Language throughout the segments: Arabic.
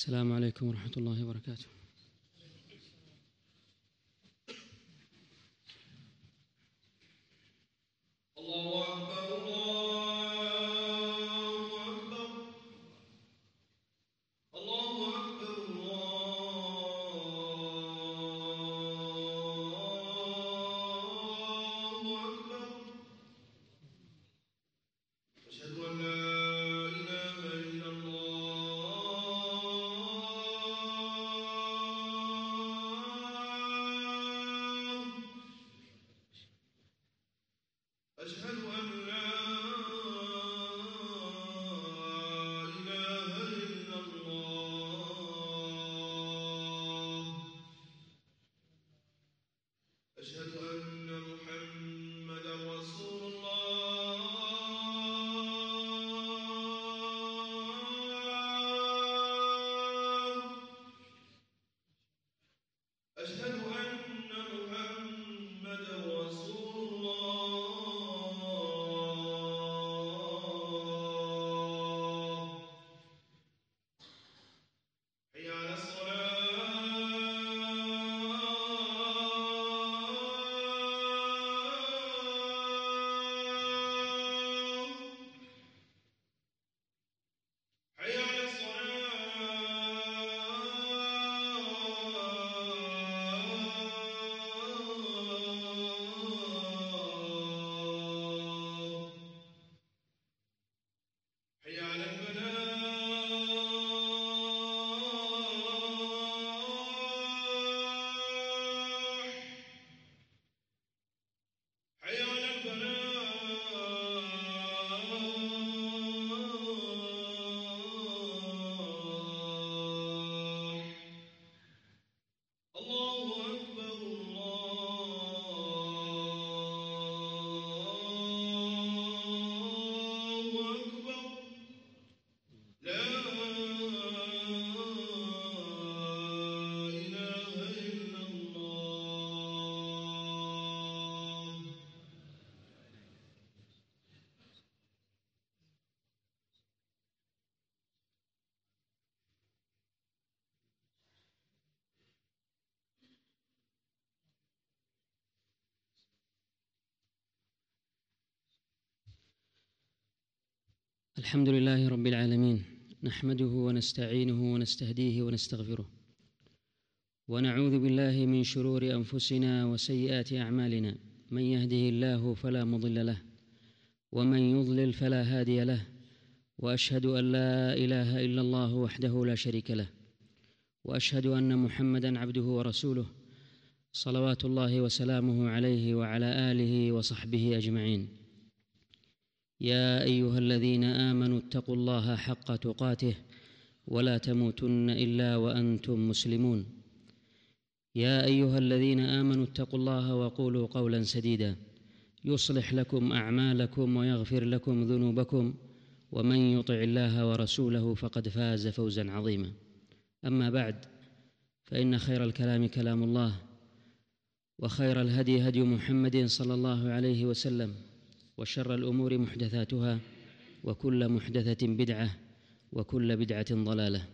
السلام عليكم ورحمة الله وبركاته. الله أكبر الله أكبر الله أكبر. أشهد أن لا إله إلا الله. أشهد أن لا إله إلا الله. أشهد أن محمدا رسول الله. أشهد أن محمدا رسول الله. حي على الصلاة. حي على الصلاة. حي على الفلاح. حي على الفلاح. الله أكبر الله أكبر. لا إله إلا الله. الحمد لله رب العالمين، نحمده ونستعينه ونستهديه ونستغفره، ونعوذ بالله من شرور أنفسنا وسيئات أعمالنا. من يهده الله فلا مضل له، ومن يضلل فلا هادي له، وأشهد أن لا إله إلا الله وحده لا شريك له، وأشهد أن محمدًا عبده ورسوله، صلوات الله وسلامه عليه وعلى آله وصحبه أجمعين. يا أيها الذين آمنوا اتقوا الله حق تقاته ولا تموتن إلا وأنتم مسلمون. يا أيها الذين آمنوا اتقوا الله وقولوا قولا سديدا يصلح لكم أعمالكم ويغفر لكم ذنوبكم، ومن يطع الله ورسوله فقد فاز فوزا عظيما. أما بعد، فإن خير الكلام كلام الله، وخير الهدي هدي محمد صلى الله عليه وسلم، وشر الأمور محدثاتها، وكل محدثة بدعة، وكل بدعة ضلالة.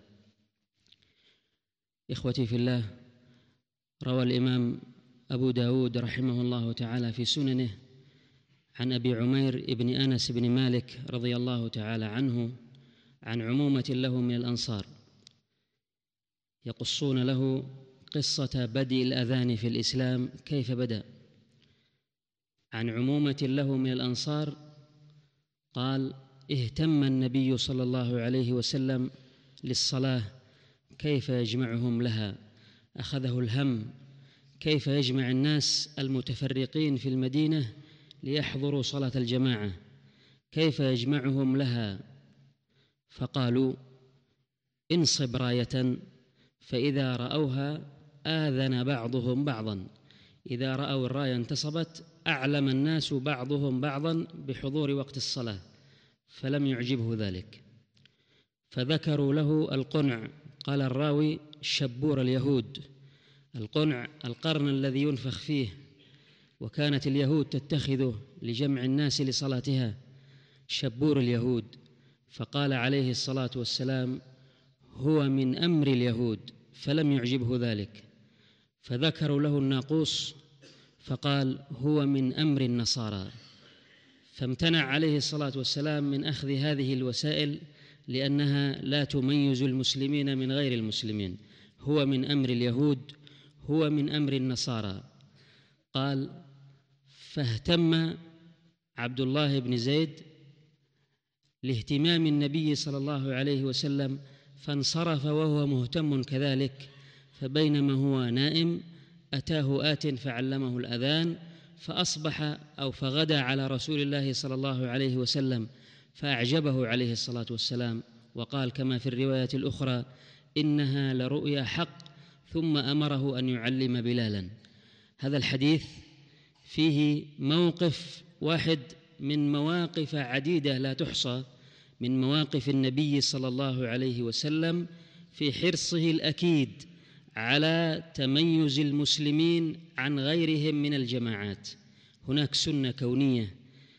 إخوتي في الله، روى الإمام أبو داود رحمه الله تعالى في سننه عن أبي عمير ابن أنس بن مالك رضي الله تعالى عنه عن عمومة له من الأنصار، يقصون له قصة بدء الأذان في الإسلام كيف بدأ. عن عمومة له من الأنصار قال: اهتم النبي صلى الله عليه وسلم للصلاة كيف يجمعهم لها، أخذه الهم كيف يجمع الناس المتفرقين في المدينة ليحضروا صلاة الجماعة، كيف يجمعهم لها. فقالوا: انصب راية، فإذا رأوها آذن بعضهم بعضا. إذا رأوا الراية انتصبت أعلم الناس بعضهم بعضا بحضور وقت الصلاة، فلم يعجبه ذلك. فذكروا له القنع. قال الراوي: شبور اليهود. القنع القرن الذي ينفخ فيه، وكانت اليهود تتخذه لجمع الناس لصلاتها، شبور اليهود. فقال عليه الصلاة والسلام: هو من أمر اليهود، فلم يعجبه ذلك، فذكروا له الناقوس فقال هو من أمر النصارى، فامتنع عليه الصلاة والسلام من أخذ هذه الوسائل لأنها لا تميز المسلمين من غير المسلمين. هو من أمر اليهود، هو من أمر النصارى. قال: فاهتم عبد الله بن زيد لاهتمام النبي صلى الله عليه وسلم، فانصرف وهو مهتم كذلك، فبينما هو نائم أتاه آت فعلمه الأذان، فأصبح أو فغدا على رسول الله صلى الله عليه وسلم، فأعجبه عليه الصلاة والسلام، وقال كما في الرواية الأخرى: إنها لرؤيا حق، ثم أمره أن يعلم بلالا. هذا الحديث فيه موقف واحد من مواقف عديدة لا تحصى من مواقف النبي صلى الله عليه وسلم في حرصه الأكيد على تميز المسلمين عن غيرهم من الجماعات. هناك سنة كونية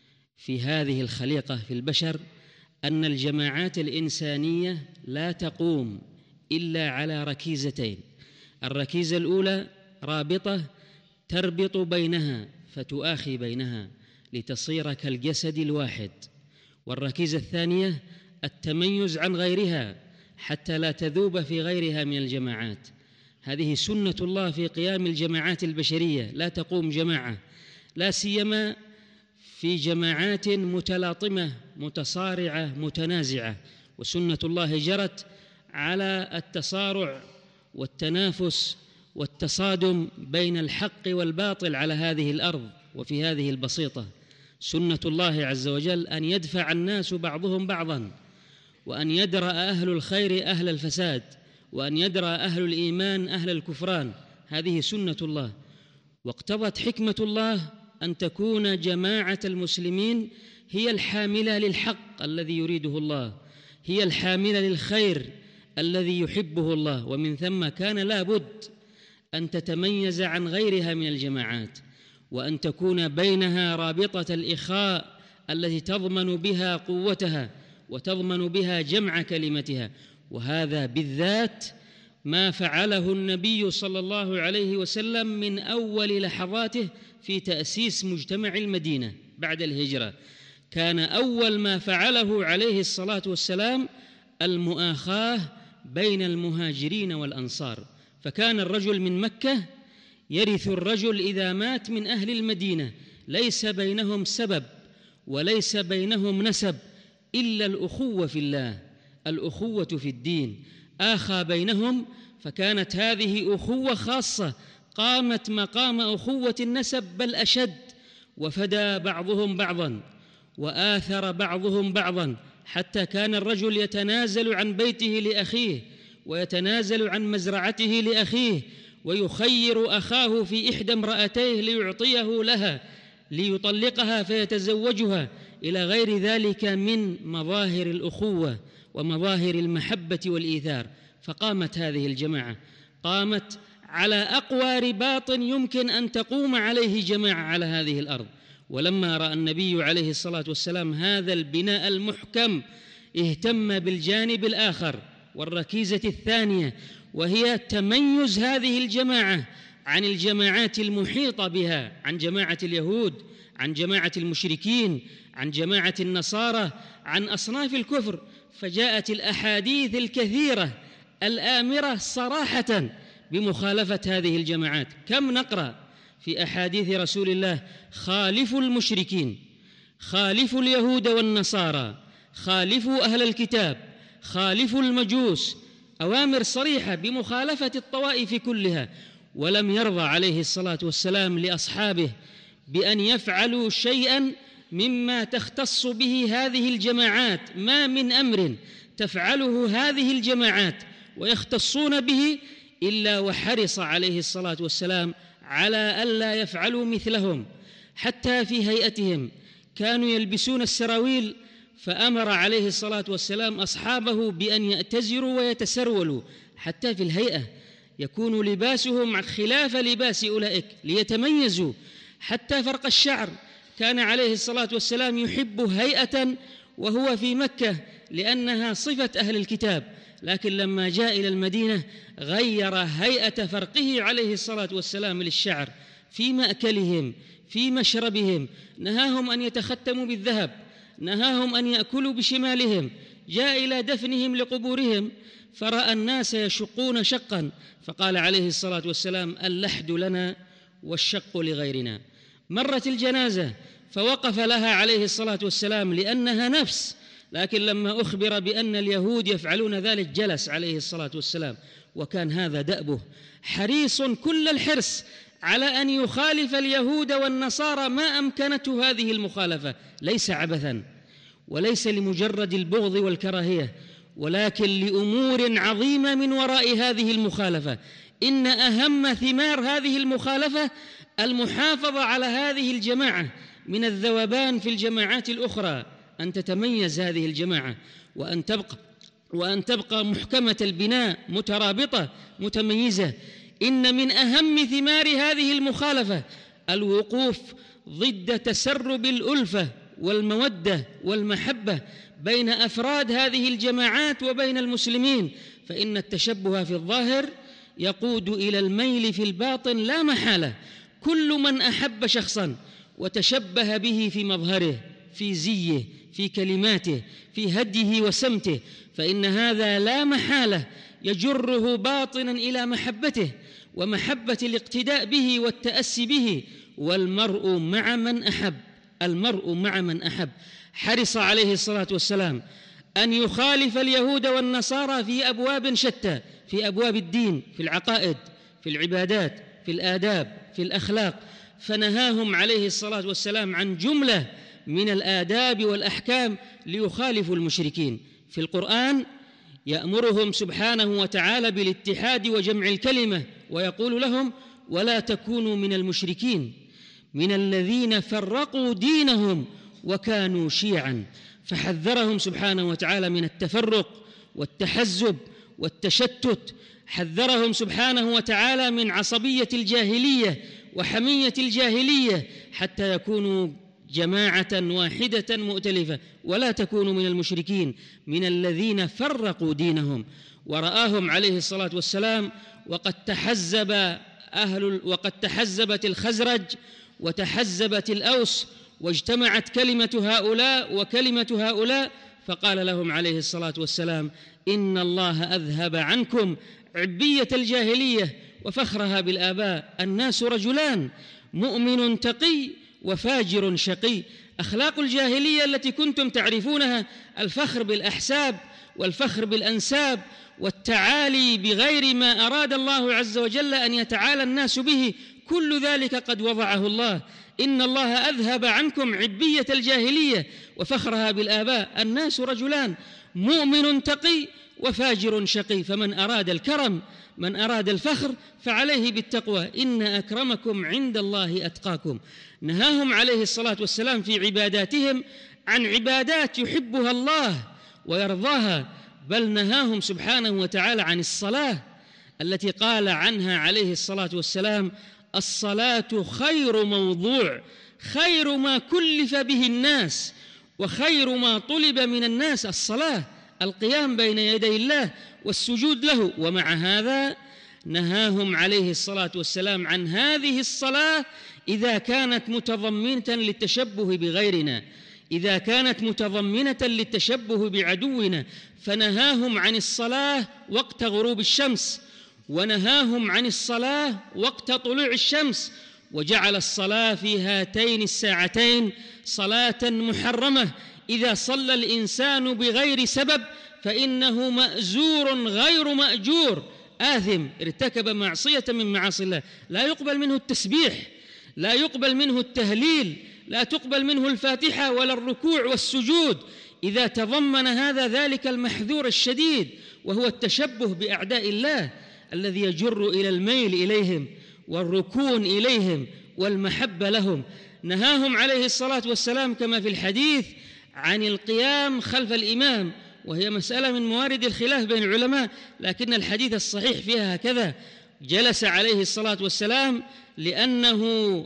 في هذه الخليقة في البشر، أن الجماعات الإنسانية لا تقوم إلا على ركيزتين: الركيزة الأولى رابطة تربط بينها فتؤاخي بينها لتصير كالجسد الواحد، والركيزة الثانية التميز عن غيرها حتى لا تذوب في غيرها من الجماعات. هذه سنة الله في قيام الجماعات البشرية، لا تقوم جماعة، لا سيما في جماعات متلاطمة متصارعة متنازعة، وسنة الله جرت على التصارع والتنافس والتصادم بين الحق والباطل على هذه الأرض وفي هذه البسيطة. سنة الله عز وجل أن يدفع الناس بعضهم بعضا، وأن يدرأ أهل الخير أهل الفساد، وأن يدرأ أهل الإيمان أهل الكفران. هذه سنة الله، واقتضت حكمة الله أن تكون جماعة المسلمين هي الحاملة للحق الذي يريده الله، هي الحاملة للخير الذي يحبه الله، ومن ثم كان لا بد أن تتميز عن غيرها من الجماعات، وأن تكون بينها رابطة الإخاء التي تضمن بها قوتها وتضمن بها جمع كلمتها. وهذا بالذات ما فعله النبي صلى الله عليه وسلم من أول لحظاته في تأسيس مجتمع المدينة بعد الهجرة. كان أول ما فعله عليه الصلاة والسلام المؤاخاة بين المهاجرين والأنصار، فكان الرجل من مكة يرث الرجل إذا مات من أهل المدينة، ليس بينهم سبب وليس بينهم نسب إلا الأخوة في الله، الأخوة في الدين، آخى بينهم، فكانت هذه أخوة خاصة قامت مقام أخوة النسب بل أشد، وفدى بعضهم بعضا وآثر بعضهم بعضا، حتى كان الرجل يتنازل عن بيته لأخيه ويتنازل عن مزرعته لأخيه ويخير أخاه في إحدى امرأتيه ليعطيه لها ليطلقها فيتزوجها، إلى غير ذلك من مظاهر الأخوة ومظاهر المحبة والإيثار. فقامت هذه الجماعة، قامت على أقوى رباط يمكن أن تقوم عليه جماعة على هذه الأرض. ولما رأى النبي عليه الصلاة والسلام هذا البناء المحكم اهتم بالجانب الآخر والركيزة الثانية، وهي تميز هذه الجماعة عن الجماعات المحيطة بها، عن جماعة اليهود، عن جماعة المشركين، عن جماعة النصارى، عن أصناف الكفر. فجاءت الأحاديث الكثيرة الآمرة صراحة بمخالفة هذه الجماعات. كم نقرأ في أحاديث رسول الله: خالفوا المشركين، خالفوا اليهود والنصارى، خالفوا أهل الكتاب، خالفوا المجوس، أوامر صريحة بمخالفة الطوائف كلها. ولم يرضى عليه الصلاة والسلام لأصحابه بأن يفعلوا شيئا مما تختص به هذه الجماعات، ما من أمر تفعله هذه الجماعات ويختصون به إلا وحرص عليه الصلاة والسلام على ألا يفعلوا مثلهم. حتى في هيئتهم كانوا يلبسون السراويل، فأمر عليه الصلاة والسلام أصحابه بأن يأتزروا ويتسرولوا، حتى في الهيئة يكون لباسهم خلاف لباس أولئك ليتميزوا. حتى فرق الشعر كان عليه الصلاة والسلام يحب هيئة وهو في مكة لأنها صفة أهل الكتاب، لكن لما جاء إلى المدينة غير هيئة فرقه عليه الصلاة والسلام للشعر في مأكلهم في مشربهم، نهاهم أن يتختموا بالذهب، نهاهم أن يأكلوا بشمالهم، جاء إلى دفنهم لقبورهم فرأى الناس يشقون شقا فقال عليه الصلاة والسلام: اللحد لنا والشق لغيرنا. مرت الجنازة فوقف لها عليه الصلاة والسلام لأنها نفس، لكن لما أخبر بأن اليهود يفعلون ذلك جلس عليه الصلاة والسلام، وكان هذا دأبه، حريص كل الحرص على أن يخالف اليهود والنصارى ما أمكنته هذه المخالفة، ليس عبثاً وليس لمجرد البغض والكراهية، ولكن لأمور عظيمة من وراء هذه المخالفة. إن أهم ثمار هذه المخالفة المحافظة على هذه الجماعة من الذوبان في الجماعات الأخرى، أن تتميز هذه الجماعة وأن تبقى محكمة البناء مترابطة متميزة. إن من أهم ثمار هذه المخالفة الوقوف ضد تسرب الألفة والمودة والمحبة بين أفراد هذه الجماعات وبين المسلمين، فإن التشبه في الظاهر يقود إلى الميل في الباطن لا محالة. كل من أحب شخصاً وتشبه به في مظهره، في زيه، في كلماته، في هديه وسمته، فإن هذا لا محالة يجره باطناً إلى محبته ومحبة الاقتداء به والتأسي به. والمرء مع من أحب، المرء مع من أحب. حرص عليه الصلاة والسلام أن يخالف اليهود والنصارى في أبواب شتى، في أبواب الدين، في العقائد، في العبادات، في الآداب، في الأخلاق، فنهاهم عليه الصلاة والسلام عن جملة من الآداب والأحكام ليخالفوا المشركين. في القرآن يأمرهم سبحانه وتعالى بالاتحاد وجمع الكلمة، ويقول لهم: ولا تكونوا من المشركين من الذين فرقوا دينهم وكانوا شيعا. فحذرهم سبحانه وتعالى من التفرق والتحزب والتشتت، حذرهم سبحانه وتعالى من عصبية الجاهلية وحمية الجاهلية حتى يكونوا جماعة واحدة مؤتلفة. ولا تكونوا من المشركين من الذين فرقوا دينهم. ورآهم عليه الصلاة والسلام وقد تحزبت الخزرج وتحزبت الأوس، واجتمعت كلمة هؤلاء وكلمة هؤلاء، فقال لهم عليه الصلاة والسلام: إن الله أذهب عنكم عبية الجاهلية وفخرها بالآباء. الناس رجلان، مؤمن تقي وفاجر شقي. أخلاق الجاهلية التي كنتم تعرفونها، الفخر بالأحساب والفخر بالأنساب والتعالي بغير ما أراد الله عز وجل أن يتعالى الناس به، كل ذلك قد وضعه الله. إن الله أذهب عنكم عبية الجاهلية وفخرها بالآباء. الناس رجلان، مؤمن تقي وفاجر شقي. فمن أراد الكرم، من أراد الفخر، فعليه بالتقوى. إن أكرمكم عند الله أتقاكم. نهاهم عليه الصلاة والسلام في عباداتهم عن عبادات يحبها الله ويرضاها، بل نهاهم سبحانه وتعالى عن الصلاة التي قال عنها عليه الصلاة والسلام: الصلاة خير موضوع، خير ما كلف به الناس وخير ما طلب من الناس الصلاة، القيام بين يدي الله والسجود له. ومع هذا نهاهم عليه الصلاة والسلام عن هذه الصلاة إذا كانت متضمنة للتشبه بغيرنا، إذا كانت متضمنة للتشبه بعدونا. فنهاهم عن الصلاة وقت غروب الشمس، ونهاهم عن الصلاة وقت طلوع الشمس، وجعل الصلاة في هاتين الساعتين صلاة محرمة. إذا صلى الإنسان بغير سبب فإنه مأزور غير مأجور، آثم، ارتكب معصية من معاصي الله. لا يقبل منه التسبيح، لا يقبل منه التهليل، لا تقبل منه الفاتحة ولا الركوع والسجود إذا تضمن هذا ذلك المحذور الشديد، وهو التشبه بأعداء الله الذي يجر إلى الميل إليهم والركون إليهم والمحبة لهم. نهاهم عليه الصلاة والسلام كما في الحديث عن القيام خلف الإمام، وهي مسألة من موارد الخلاف بين العلماء، لكن الحديث الصحيح فيها هكذا: جلس عليه الصلاة والسلام لأنه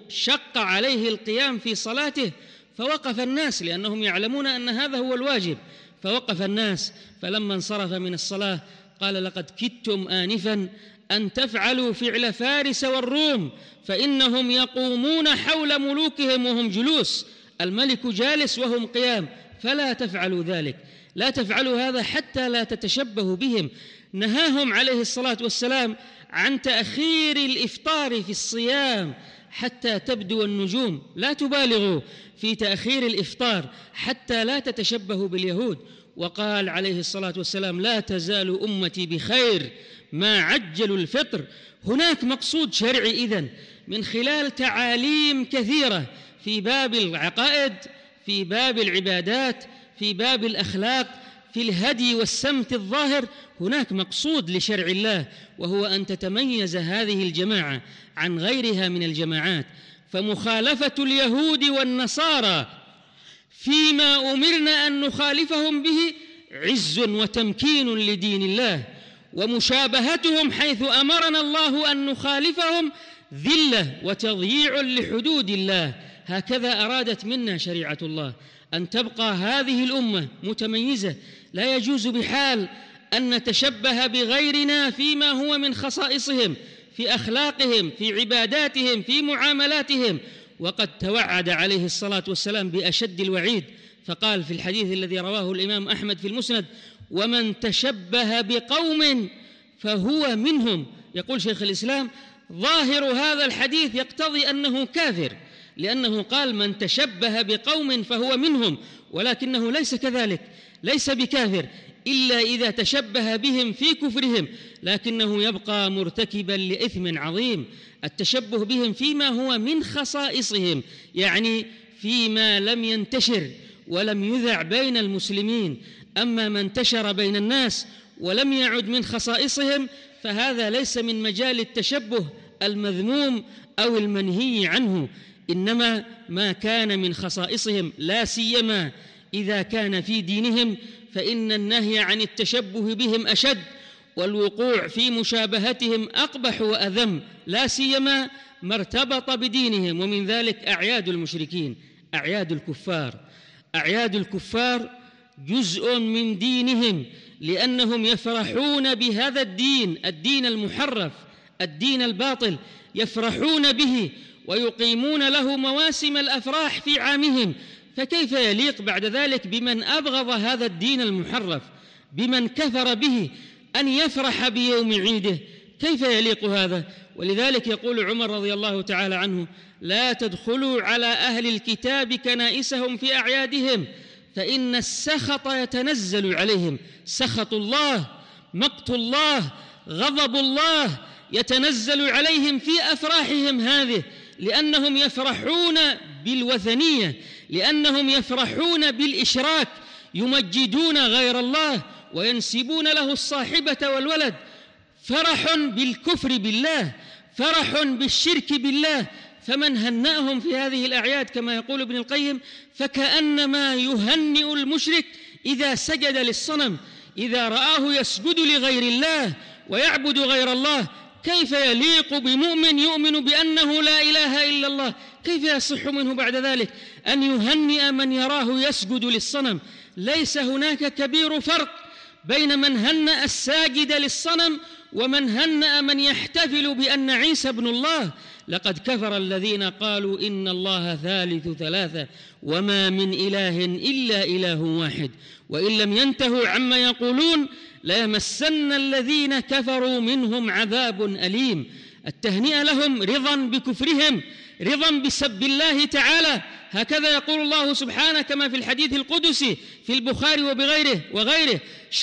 شق عليه القيام في صلاته، فوقف الناس لأنهم يعلمون أن هذا هو الواجب، فوقف الناس. فلما انصرف من الصلاة قال: لقد كدتم آنفا أن تفعلوا فعل فارس والروم، فإنهم يقومون حول ملوكهم وهم جلوس، الملك جالس وهم قيام، فلا تفعلوا ذلك، لا تفعلوا هذا حتى لا تتشبهوا بهم. نهاهم عليه الصلاة والسلام عن تأخير الإفطار في الصيام حتى تبدو النجوم، لا تبالغوا في تأخير الإفطار حتى لا تتشبهوا باليهود. وقال عليه الصلاة والسلام: لا تزال أمتي بخير ما عجلوا الفطر. هناك مقصود شرعي إذن من خلال تعاليم كثيرة في باب العقائد، في باب العبادات، في باب الأخلاق، في الهدي والسمت الظاهر. هناك مقصود لشرع الله، وهو أن تتميز هذه الجماعة عن غيرها من الجماعات. فمخالفة اليهود والنصارى فيما أمرنا أن نخالفهم به عز وتمكين لدين الله، ومشابهتهم حيث أمرنا الله أن نخالفهم ذلة وتضييع لحدود الله. هكذا أرادت منا شريعة الله، أن تبقى هذه الأمة متميزة. لا يجوز بحال أن نتشبه بغيرنا فيما هو من خصائصهم، في أخلاقهم، في عباداتهم، في معاملاتهم. وقد توعد عليه الصلاة والسلام بأشد الوعيد، فقال في الحديث الذي رواه الإمام أحمد في المسند: ومن تشبه بقوم فهو منهم. يقول شيخ الإسلام: ظاهر هذا الحديث يقتضي أنه كافر، لأنه قال: من تشبه بقوم فهو منهم، ولكنه ليس كذلك، ليس بكافر إلا إذا تشبه بهم في كفرهم، لكنه يبقى مرتكبا لإثم عظيم. التشبه بهم فيما هو من خصائصهم، يعني فيما لم ينتشر ولم يذع بين المسلمين. أما ما انتشر بين الناس ولم يعد من خصائصهم فهذا ليس من مجال التشبه المذموم أو المنهي عنه، إنما ما كان من خصائصهم، لا سيما إذا كان في دينهم، فإن النهي عن التشبه بهم أشد، والوقوع في مشابهتهم أقبح وأذم، لا سيما ما ارتبط بدينهم. ومن ذلك أعياد المشركين، أعياد الكفار. أعياد الكفار جزء من دينهم، لأنهم يفرحون بهذا الدين المحرف، الدين الباطل، يفرحون به ويقيمون له مواسم الأفراح في عامهم. فكيف يليق بعد ذلك بمن أبغض هذا الدين المحرف، بمن كفر به، أن يفرح بيوم عيده؟ كيف يليق هذا؟ ولذلك يقول عمر رضي الله تعالى عنه: لا تدخلوا على أهل الكتاب كنائسهم في أعيادهم، فإن السخط يتنزل عليهم. سخط الله، مقت الله، غضب الله يتنزل عليهم في أفراحهم هذه، لأنهم يفرحون بالوثنية، لأنهم يفرحون بالإشراك، يمجدون غير الله وينسبون له الصاحبة والولد. فرح بالكفر بالله، فرح بالشرك بالله. فمن هنأهم في هذه الأعياد كما يقول ابن القيم فكأنما يهنئ المشرك إذا سجد للصنم، إذا رآه يسجد لغير الله ويعبد غير الله. كيف يليق بمؤمن يؤمن بأنه لا إله إلا الله؟ كيف يصح منه بعد ذلك أن يهنئ من يراه يسجد للصنم؟ ليس هناك كبير فرق بين من هنأ الساجد للصنم ومن هنأ من يحتفل بأن عيسى ابن الله. لقد كفر الذين قالوا إن الله ثالث ثلاثة وما من إله إلا إله واحد، وإن لم ينتهوا عما يقولون ليمسن الذين كفروا منهم عذاب أليم. التهنئة لهم رضا بكفرهم، رضا بسب الله تعالى. هكذا يقول الله سبحانه كما في الحديث القدسي في البخاري وغيره: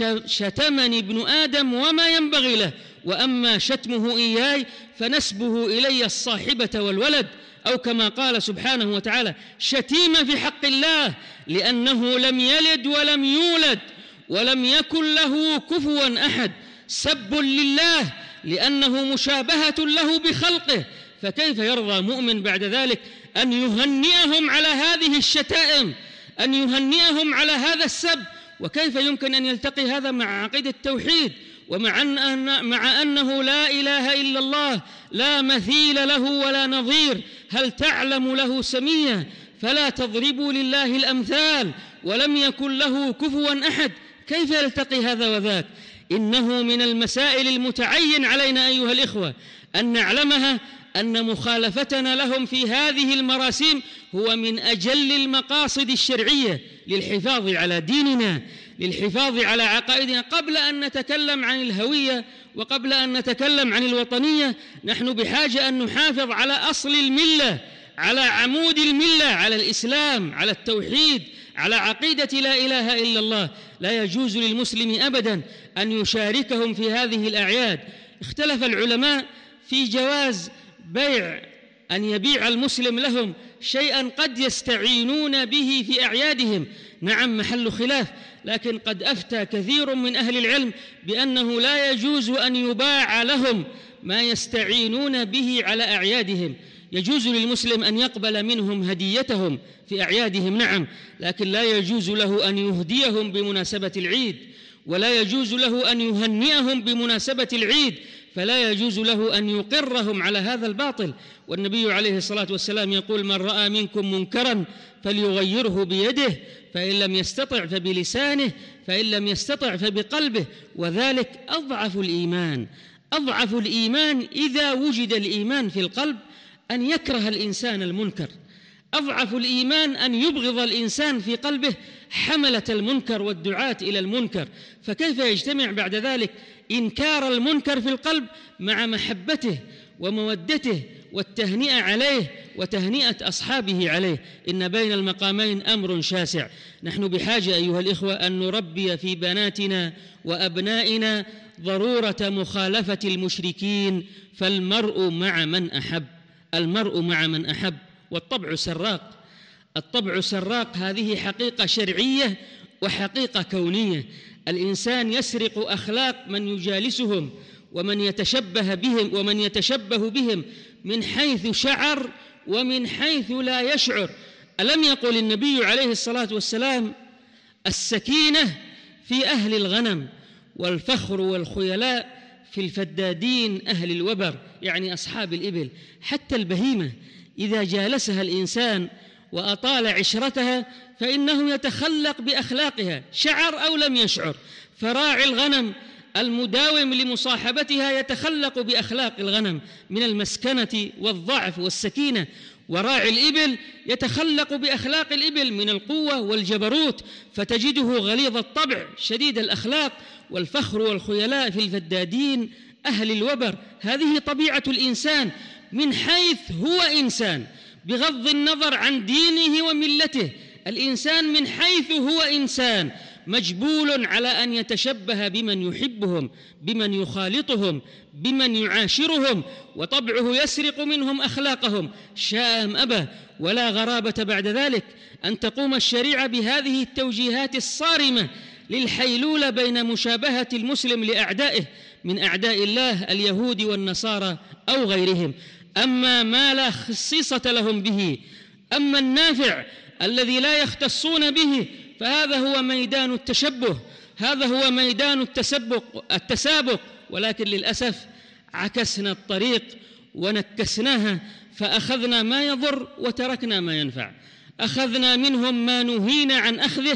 شتمني ابن آدم وما ينبغي له، وأما شتمه إياي فنسبه إلي الصاحبة والولد. أو كما قال سبحانه وتعالى: شتيمة في حق الله لأنه لم يلد ولم يولد ولم يكن له كفوا أحد. سب لله لأنه مشابهة له بخلقه. فكيف يرضى مؤمن بعد ذلك أن يهنئهم على هذه الشتائم، أن يهنئهم على هذا السب؟ وكيف يمكن أن يلتقي هذا مع عقيدة التوحيد ومع أنه لا إله إلا الله لا مثيل له ولا نظير؟ هل تعلم له سميا؟ فلا تضربوا لله الأمثال ولم يكن له كفوا أحد. كيف يلتقي هذا وذاك؟ إنه من المسائل المتعين علينا أيها الإخوة أن نعلمها أن مخالفتنا لهم في هذه المراسيم هو من أجل المقاصد الشرعية للحفاظ على ديننا، للحفاظ على عقائدنا. قبل أن نتكلم عن الهوية وقبل أن نتكلم عن الوطنية، نحن بحاجة أن نحافظ على أصل الملة، على عمود الملة، على الإسلام، على التوحيد، على عقيدة لا إله إلا الله. لا يجوز للمسلم أبداً أن يشاركهم في هذه الأعياد. اختلف العلماء في جواز بيع، أن يبيع المسلم لهم شيئاً قد يستعينون به في أعيادهم. نعم، محل خلاف، لكن قد أفتى كثير من أهل العلم بأنه لا يجوز أن يباع لهم ما يستعينون به على أعيادهم. يجوز للمسلم أن يقبل منهم هديتهم في أعيادهم، نعم، لكن لا يجوز له أن يهديهم بمناسبة العيد، ولا يجوز له أن يهنئهم بمناسبة العيد، فلا يجوز له أن يقرهم على هذا الباطل. والنبي عليه الصلاة والسلام يقول: من رأى منكم منكرا فليغيره بيده، فإن لم يستطع فبلسانه، فإن لم يستطع فبقلبه، وذلك أضعف الإيمان. أضعف الإيمان إذا وجد الإيمان في القلب أن يكره الإنسان المنكر. أضعف الإيمان أن يبغض الإنسان في قلبه حملة المنكر والدعاة إلى المنكر. فكيف يجتمع بعد ذلك إنكار المنكر في القلب مع محبته ومودته والتهنئة عليه وتهنئة أصحابه عليه؟ إن بين المقامين أمر شاسع. نحن بحاجة أيها الإخوة أن نربي في بناتنا وأبنائنا ضرورة مخالفة المشركين، فالمرء مع من أحب، المرء مع من أحب. والطبع سراق، الطبع سراق، هذه حقيقة شرعية وحقيقة كونية. الإنسان يسرق أخلاق من يجالسهم ومن يتشبه بهم من حيث شعر ومن حيث لا يشعر. ألم يقل النبي عليه الصلاة والسلام: السكينة في أهل الغنم والفخر والخيلاء في الفدادين أهل الوبر، يعني أصحاب الإبل. حتى البهيمة إذا جالسها الإنسان وأطال عشرتها فإنه يتخلق بأخلاقها، شعر أو لم يشعر. فراعي الغنم المداوم لمصاحبتها يتخلق بأخلاق الغنم من المسكنة والضعف والسكينة، وراعي الإبل يتخلق بأخلاق الإبل من القوة والجبروت، فتجده غليظ الطبع شديد الأخلاق. والفخر والخيلاء في الفدادين أهل الوبر. هذه طبيعة الإنسان من حيث هو إنسان، بغض النظر عن دينه وملته. الإنسان من حيث هو إنسان مجبول على أن يتشبه بمن يحبهم، بمن يخالطهم، بمن يعاشرهم، وطبعه يسرق منهم أخلاقهم شاء أم أبى. ولا غرابة بعد ذلك أن تقوم الشريعة بهذه التوجيهات الصارمة للحيلولة بين مشابهة المسلم لأعدائه من أعداء الله اليهود والنصارى أو غيرهم. أما ما لا خصيصة لهم به، أما النافع الذي لا يختصون به، فهذا هو ميدان التشبه، هذا هو ميدان التسابق. ولكن للأسف عكسنا الطريق ونكسناها، فأخذنا ما يضر وتركنا ما ينفع. أخذنا منهم ما نهينا عن أخذه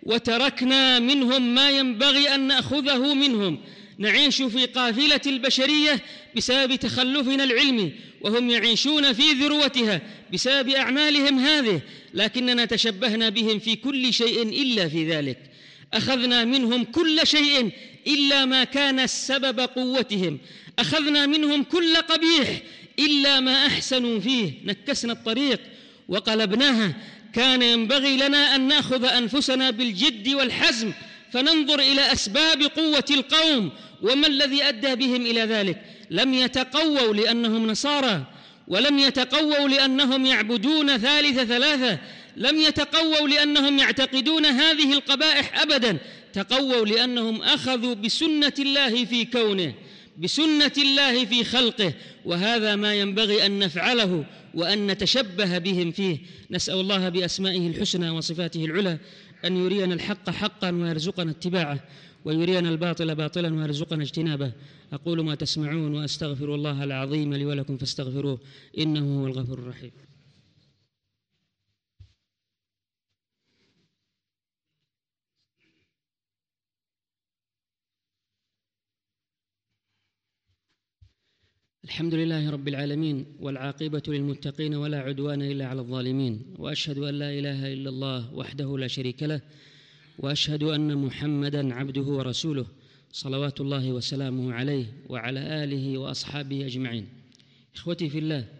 وتركنا منهم ما ينبغي أن نأخذه منهم. نعيش في قافلة البشرية بسبب تخلفنا العلمي، وهم يعيشون في ذروتها بسبب أعمالهم هذه، لكننا تشبهنا بهم في كل شيء إلا في ذلك. أخذنا منهم كل شيء إلا ما كان سبب قوتهم، أخذنا منهم كل قبيح إلا ما أحسنوا فيه. نكسنا الطريق وقلبناها. كان ينبغي لنا أن نأخذ أنفسنا بالجد والحزم، فننظر إلى أسباب قوة القوم وما الذي أدى بهم إلى ذلك. لم يتقووا لأنهم نصارى، ولم يتقووا لأنهم يعبدون ثالث ثلاثة، لم يتقووا لأنهم يعتقدون هذه القبائح أبدا. تقووا لأنهم أخذوا بسنة الله في كونه، بسنة الله في خلقه، وهذا ما ينبغي أن نفعله وأن نتشبه بهم فيه. نسأل الله بأسمائه الحسنى وصفاته العلى أن يرينا الحق حقا ويرزقنا اتباعه، ويرينا الباطل باطلا ويرزقنا اجتنابه. أقول ما تسمعون وأستغفر الله العظيم لي ولكم فاستغفروه إنه هو الغفور الرحيم. الحمد لله رب العالمين، والعاقبة للمتقين ولا عدوان إلا على الظالمين، وأشهد أن لا إله إلا الله وحده لا شريك له، وأشهد أن محمدًا عبده ورسوله صلوات الله وسلامه عليه وعلى آله وأصحابه أجمعين. إخوتي في الله،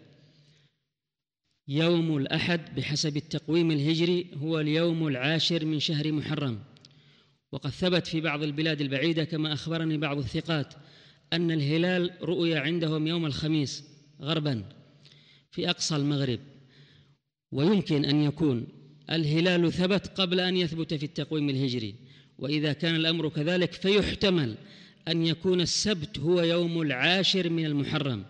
يوم الأحد بحسب التقويم الهجري هو اليوم 10 من شهر محرم، وقد ثبت في بعض البلاد البعيدة كما أخبرني بعض الثقات أن الهلال رؤي عندهم يوم الخميس غرباً في أقصى المغرب، ويمكن أن يكون الهلال ثبت قبل أن يثبت في التقويم الهجري، وإذا كان الأمر كذلك فيحتمل أن يكون السبت هو يوم 10 من المحرم.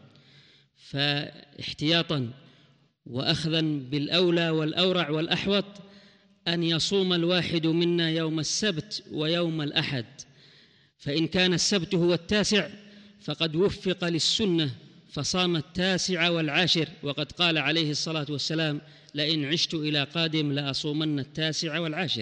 فاحتياطاً وأخذاً بالأولى والأورع والأحوط أن يصوم الواحد منا يوم السبت ويوم الأحد، فإن كان السبت هو 9 فقد وفق للسنة فصام 9 و10، وقد قال عليه الصلاة والسلام: لئن عشت إلى قادم لأصومن 9 و10.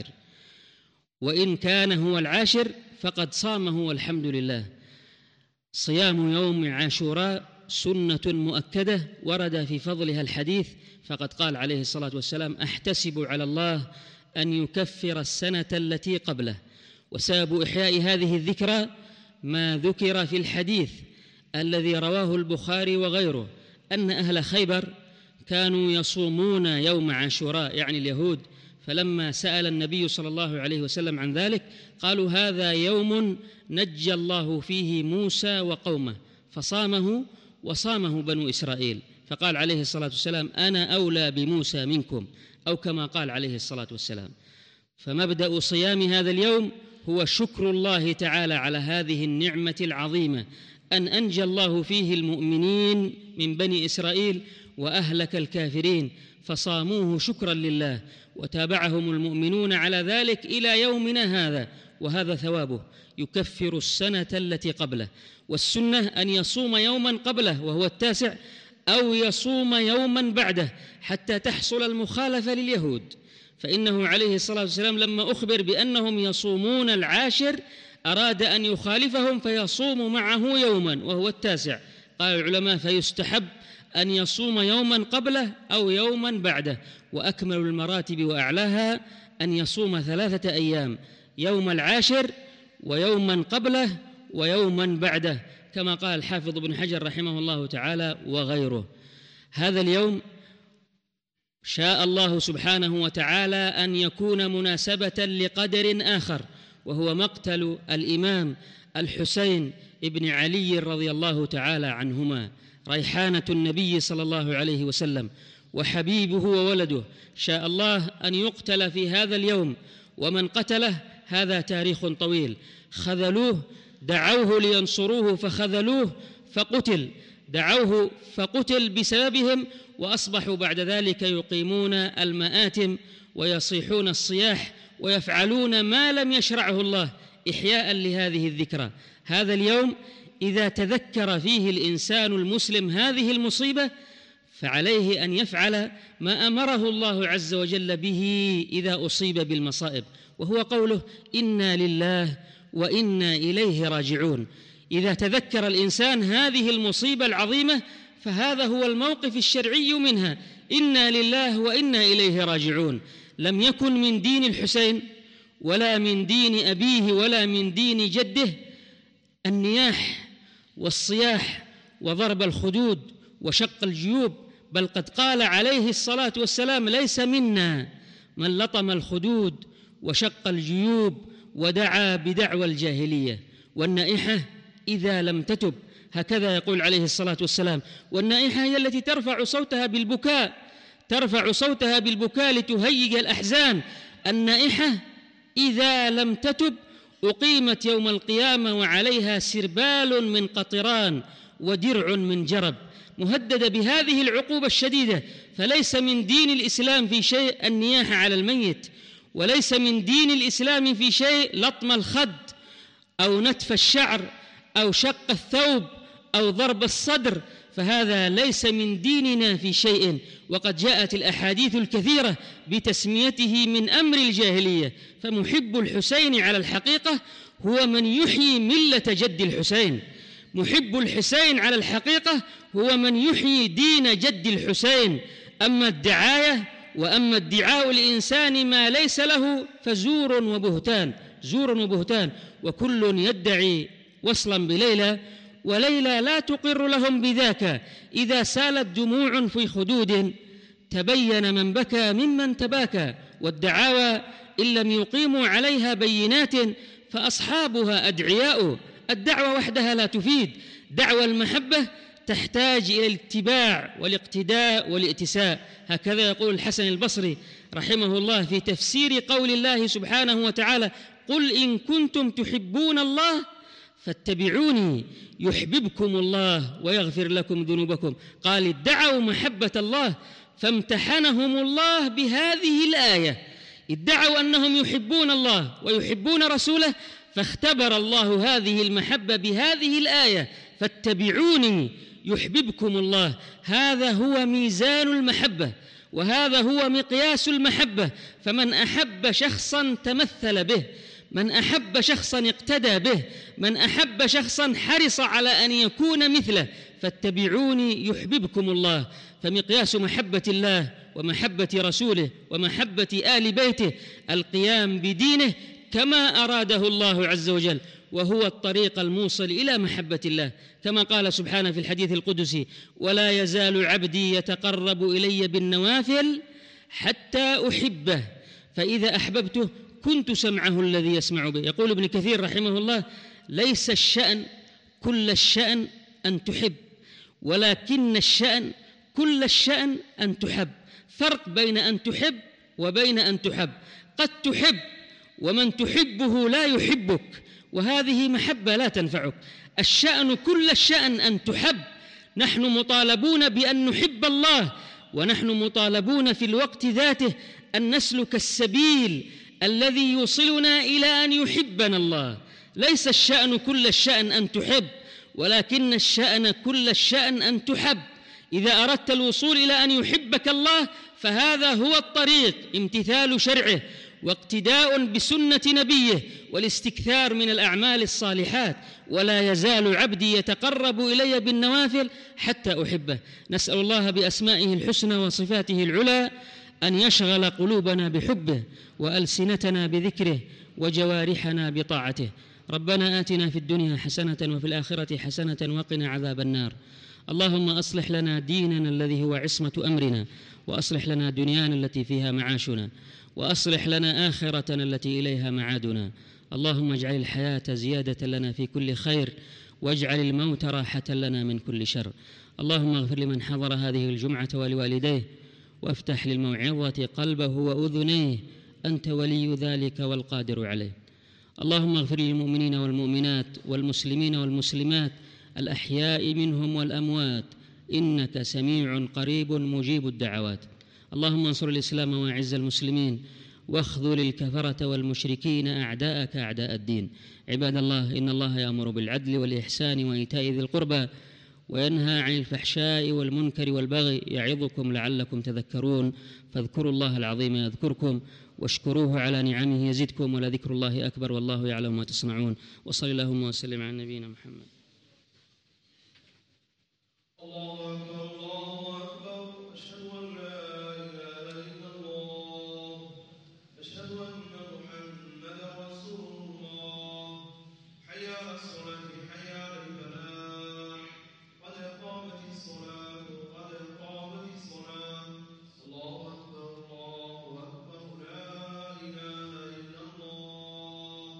وإن كان هو 10 فقد صامه والحمد لله. صيام يوم عاشوراء سنة مؤكدة ورد في فضلها الحديث، فقد قال عليه الصلاة والسلام: أحتسب على الله أن يكفر السنة التي قبله. وسبب إحياء هذه الذكرى ما ذكر في الحديث الذي رواه البخاري وغيره أن أهل خيبر كانوا يصومون يوم عاشوراء، يعني اليهود، فلما سأل النبي صلى الله عليه وسلم عن ذلك قالوا: هذا يوم نجى الله فيه موسى وقومه، فصامه وصامه بنو إسرائيل. فقال عليه الصلاة والسلام: أنا أولى بموسى منكم، أو كما قال عليه الصلاة والسلام. فمبدأ صيام هذا اليوم هو شكر الله تعالى على هذه النعمة العظيمة، أن أنجى الله فيه المؤمنين من بني إسرائيل وأهلك الكافرين، فصاموه شكرا لله، وتابعهم المؤمنون على ذلك إلى يومنا هذا، وهذا ثوابه يكفر السنة التي قبله. والسنة أن يصوم يوما قبله وهو 9، أو يصوم يوما بعده حتى تحصل المخالفة لليهود، فإنه عليه الصلاة والسلام لما أخبر بأنهم يصومون 10 أراد أن يخالفهم فيصوم معه يوما وهو 9. قال العلماء: فيستحب أن يصوم يوما قبله أو يوما بعده، وأكمل المراتب وأعلاها أن يصوم 3 أيام، يوم 10 ويوما قبله ويوما بعده، كما قال الحافظ ابن حجر رحمه الله تعالى وغيره. هذا اليوم شاء الله سبحانه وتعالى أن يكون مناسبة لقدر آخر، وهو مقتل الإمام الحسين ابن علي رضي الله تعالى عنهما، ريحانة النبي صلى الله عليه وسلم وحبيبه وولده. شاء الله أن يقتل في هذا اليوم، ومن قتله هذا تاريخ طويل. خذلوه، دعوه لينصروه فخذلوه فقتل، دعوه فقتل بسببهم، وأصبحوا بعد ذلك يقيمون المآتم ويصيحون الصياح ويفعلون ما لم يشرعه الله إحياء لهذه الذكرى. هذا اليوم إذا تذكر فيه الإنسان المسلم هذه المصيبة فعليه أن يفعل ما أمره الله عز وجل به إذا أصيب بالمصائب، وهو قوله: إنا لله وإنا إليه راجعون. إذا تذكر الإنسان هذه المصيبة العظيمة فهذا هو الموقف الشرعي منها: إنا لله وإنا إليه راجعون. لم يكن من دين الحسين ولا من دين أبيه ولا من دين جده النياح والصياح وضرب الخدود وشق الجيوب، بل قد قال عليه الصلاة والسلام: ليس منا من لطم الخدود وشق الجيوب ودعا بدعوى الجاهلية. والنائحة إذا لم تتب، هكذا يقول عليه الصلاة والسلام، والنائحة هي التي ترفع صوتها بالبكاء لتهيج الأحزان. النائحة إذا لم تتب أقيمت يوم القيامة وعليها سربال من قطران ودرع من جرب، مهددة بهذه العقوبة الشديدة. فليس من دين الإسلام في شيء النياحة على الميت، وليس من دين الإسلام في شيء لطم الخد أو نتف الشعر أو شق الثوب أو ضرب الصدر، فهذا ليس من ديننا في شيء. وقد جاءت الأحاديث الكثيرة بتسميته من أمر الجاهلية. فمحب الحسين على الحقيقة هو من يحيي ملة جد الحسين، محب الحسين على الحقيقة هو من يحيي دين جد الحسين. أما الدعاية وأما ادعاء الإنسان ما ليس له فزور وبهتان، زور وبهتان. وكل يدعي وصلا بليلى وليلى لا تقر لهم بذاك، إذا سالت دموع في خدود تبين من بكى ممن تباكى. والدعاوى إن لم يقيموا عليها بينات فأصحابها أدعياء. الدعوة وحدها لا تفيد، دعوى المحبة تحتاج إلى الاتباع والاقتداء والائتساء. هكذا يقول الحسن البصري رحمه الله في تفسير قول الله سبحانه وتعالى: قل إن كنتم تحبون الله فاتبعوني يحببكم الله ويغفر لكم ذنوبكم. قال: ادعوا محبة الله فامتحنهم الله بهذه الآية، ادعوا أنهم يحبون الله ويحبون رسوله فاختبر الله هذه المحبة بهذه الآية: فاتبعوني يحببكم الله. هذا هو ميزان المحبة وهذا هو مقياس المحبة. فمن أحب شخصا تمثل به، من أحب شخصا اقتدى به، من أحب شخصا حرص على أن يكون مثله. فاتبعوني يحببكم الله. فمقياس محبة الله ومحبة رسوله ومحبة آل بيته القيام بدينه كما أراده الله عز وجل، وهو الطريق الموصل إلى محبة الله، كما قال سبحانه في الحديث القدسي: ولا يزال عبدي يتقرب إلي بالنوافل حتى أحبه فإذا أحببته كنت سمعه الذي يسمع به. يقول ابن كثير رحمه الله: ليس الشأن كل الشأن أن تحب، ولكن الشأن كل الشأن أن تحب. فرق بين أن تحب وبين أن تحب. قد تحب ومن تحبه لا يحبك، وهذه محبة لا تنفعك. الشأن كل الشأن أن تحب. نحن مطالبون بأن نحب الله، ونحن مطالبون في الوقت ذاته أن نسلك السبيل الذي يوصلنا إلى أن يحبنا الله. ليس الشأن كل الشأن أن تحب، ولكن الشأن كل الشأن أن تحب. إذا أردت الوصول إلى أن يحبك الله فهذا هو الطريق: امتثال شرعه واقتداء بسنة نبيه والاستكثار من الأعمال الصالحات. ولا يزال عبدي يتقرب إلي بالنوافل حتى أحبه. نسأل الله بأسمائه الحسنى وصفاته العلى أن يشغل قلوبنا بحبه وألسنتنا بذكره وجوارحنا بطاعته. ربنا آتنا في الدنيا حسنة وفي الآخرة حسنة وقنا عذاب النار. اللهم أصلح لنا ديننا الذي هو عصمة أمرنا، وأصلح لنا دنيانا التي فيها معاشنا، وأصلح لنا آخرتنا التي إليها معادنا. اللهم اجعل الحياة زيادة لنا في كل خير، واجعل الموت راحة لنا من كل شر. اللهم اغفر لمن حضر هذه الجمعة ولوالديه، وافتح للموعظة قلبه وأذنيه، أنت ولي ذلك والقادر عليه. اللهم اغفر للمؤمنين والمؤمنات والمسلمين والمسلمات الأحياء منهم والأموات، إنك سميع قريب مجيب الدعوات. اللهم انصر الإسلام وأعز المسلمين، واخذل الكفرة والمشركين أعداءك أعداء الدين. عباد الله، إن الله يأمر بالعدل والإحسان وإيتاء ذي القربى وينهى عن الفحشاء والمنكر والبغي، يعظكم لعلكم تذكرون. فاذكروا الله العظيم يذكركم، واشكروه على نعمه يزدكم، ولذكر الله أكبر، والله يعلم ما تصنعون. وصلى اللهم وسلم على نبينا محمد. الله أكبر الله أكبر. أشهد أن لا إله إلا الله. أشهد أن محمدا رسول الله. حي على الصلاة حي على الفلاح. قد قامت الصلاة قد قامت الصلاة. الله أكبر الله أكبر. لا إله إلا الله.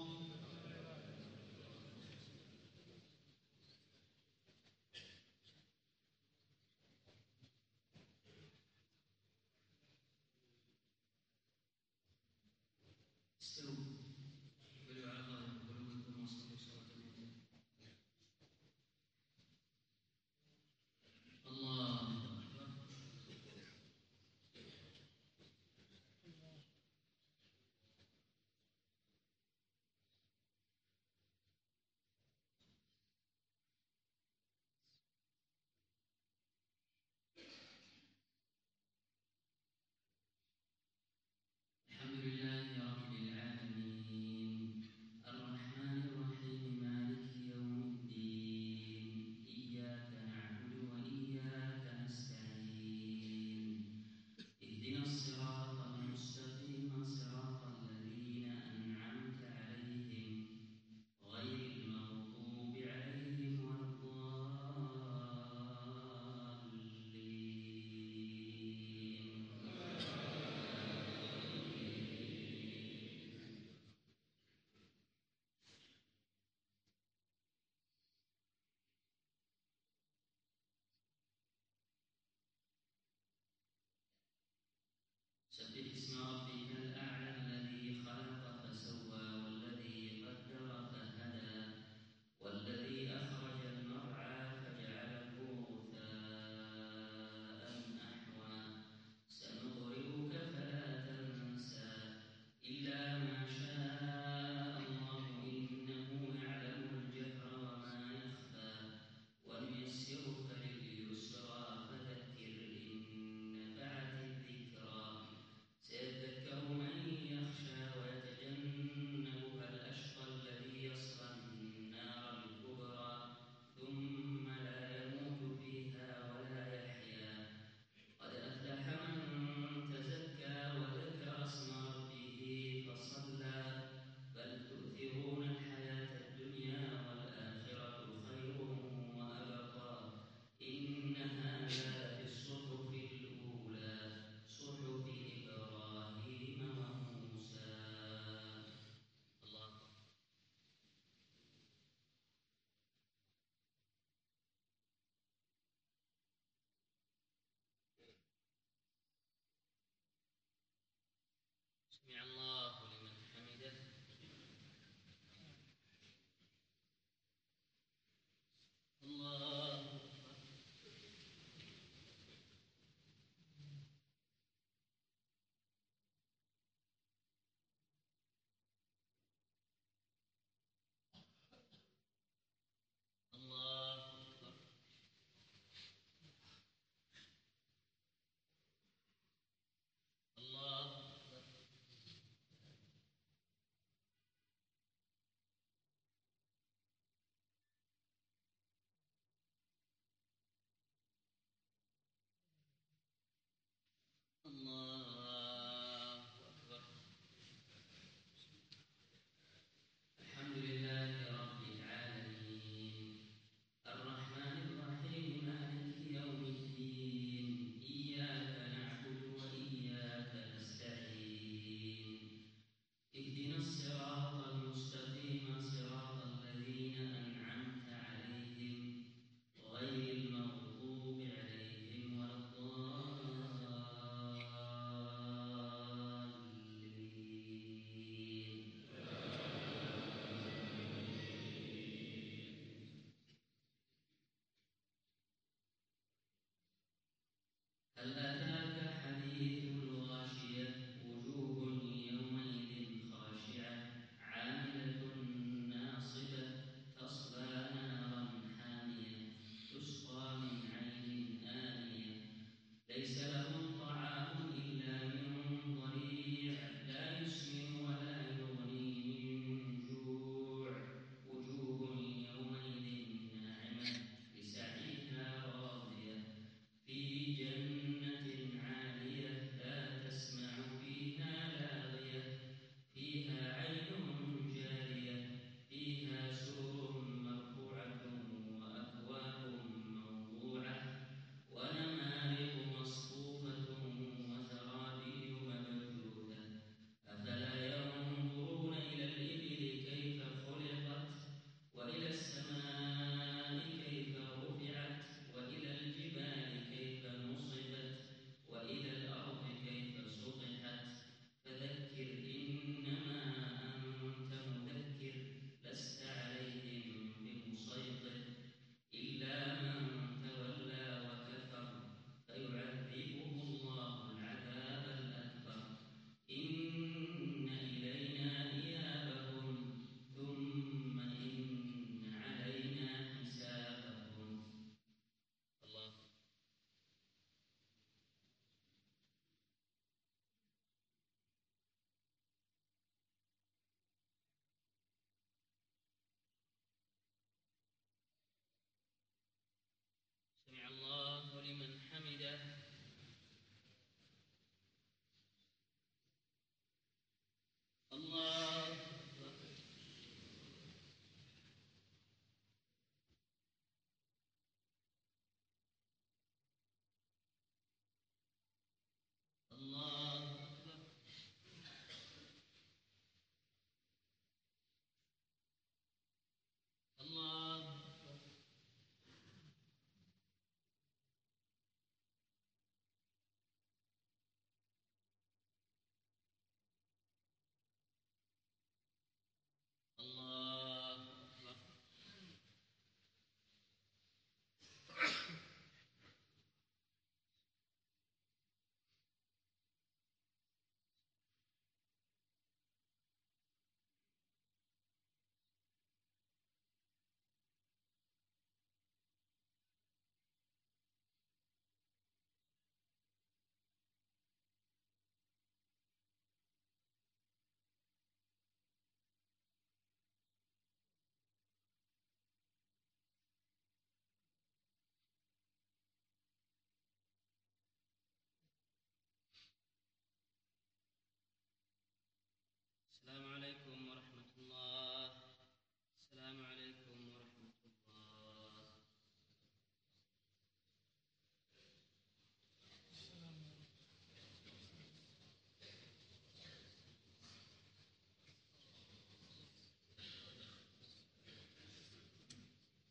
ألا تنالوا